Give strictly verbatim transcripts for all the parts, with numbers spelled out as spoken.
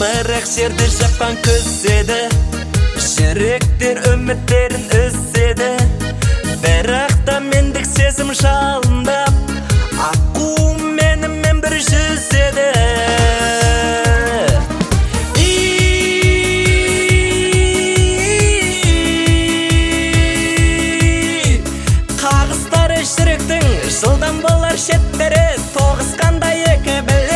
Бірақ жерде жаққан көздеді, жүректер үміттерін үзеді. Бірақ та мендік сезім жалындап, аққу менімен бір жүзеді. Қағыстары жүректің жылдан болар шеттері, тоғысқандай екі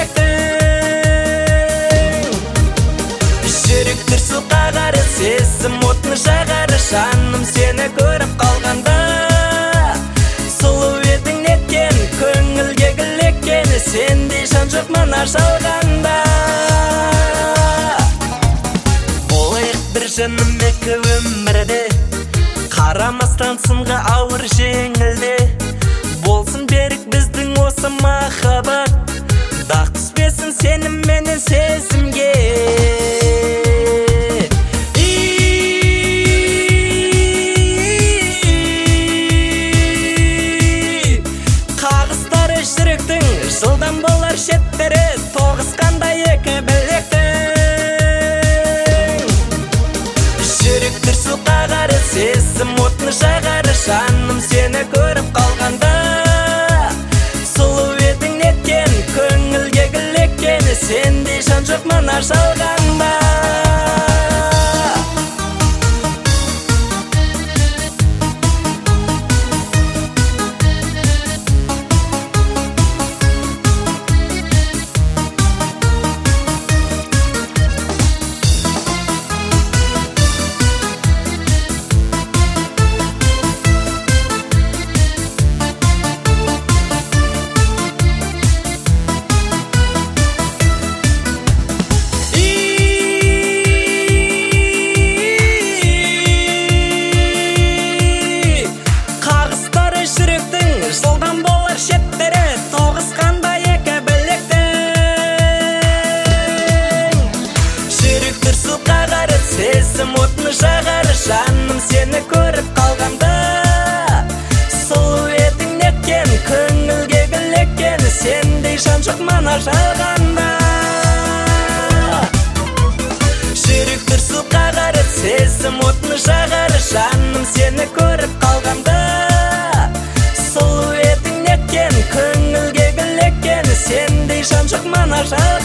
білектің. Жүректер су қағары, сезім отын жағары, жаным сені көріп қалғанда. Сұлу едің неткен, көңілге гүл, сендей жан жоқ мына жалғанда. Болайық бір жыным екі өмірде, қарамастан сынға ауыр жеңілде. Болсын берік біздің осы махаббат, дақ түспесін сенім менен сезімге. Қағыстары жүректің жылдан болар шеттері, тоғысқандай екі білектің. Жүректер су қағары, сезім отын жағары, жаным сені көріп қалғанда. Сұлу едің неткен, көңілге гүл, сендей жан жоқ мына жалғанда. Жылдан болар шеттері, тоғысқандай екі білектің. Жүректер су қағары, сезім отын жағары, жаным сені көріп қалғанда. Сұлу едің неткен, көңілге гүл, сендей жан жоқ мына жалғанда. Жүректер су қағары, сезім отын жағары, жаным сені көріп қалғанда. Сұлу едің неткен, көңілге гүл, сендей жан жоқ мына жалғанда.